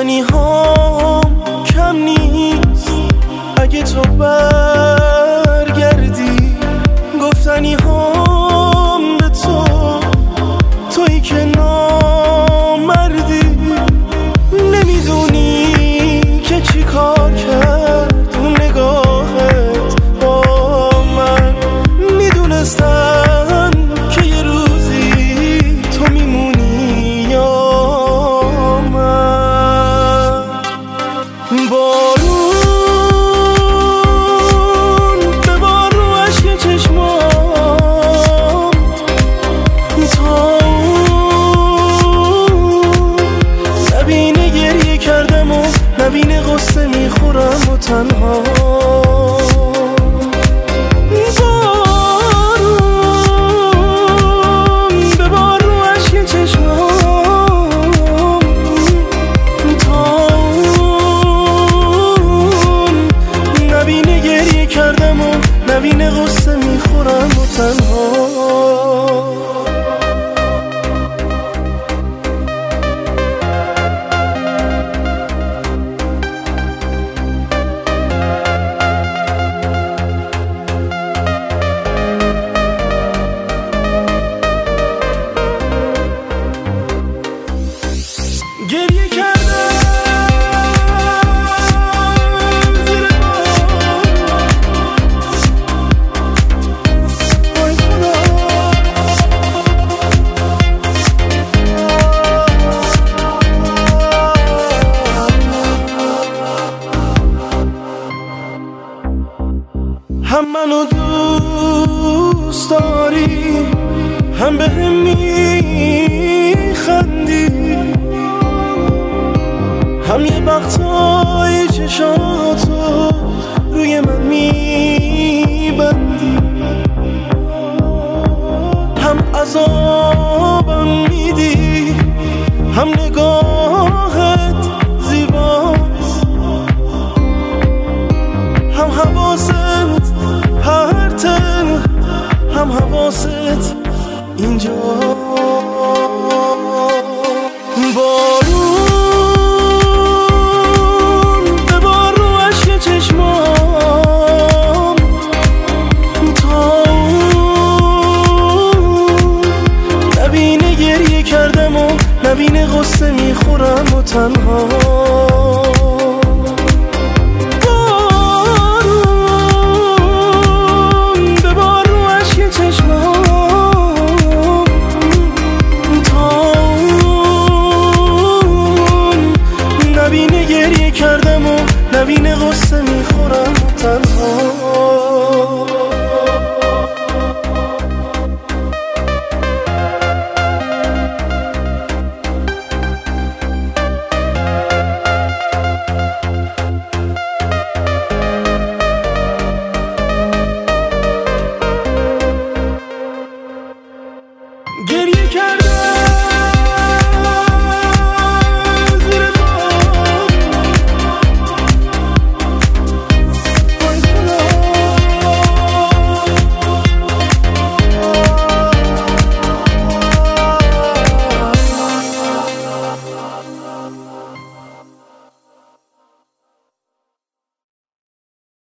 گفتنی هام کم نیست اگه تو برگردی، گفتنی هام به تو، تویی که نامردی. نمیدونی که چی کار کرد اون نگاهت با من. میدونستم که یه روزی تو میمونی یا من. بارون ببار رو اشک چشمام، تا نبینه گریه کردم و نبینه غصه میخورم و تنها. بارون ببار رو اشک چشمام، تا نبینه گریه کردم و نبینه غصه میخورم و تنها. گریه کردم زیر وای خدا. هم منو دوست داری، هم بهم میخندی، هم یه وقتای چشاتو روی من میبندی، هم عذابم میدی، هم نگاهت زیباست، هم حواست پرته، هم حواست اینجا. بارون ببار رو اشک چشمام، تا نبینه گریه کردم و نبینه غصه میخورم و تنها. بارون ببار رو اشک چشمام، تا نبینه گریه کردم و نبینه غصه میخورم و تنها. گریه کردم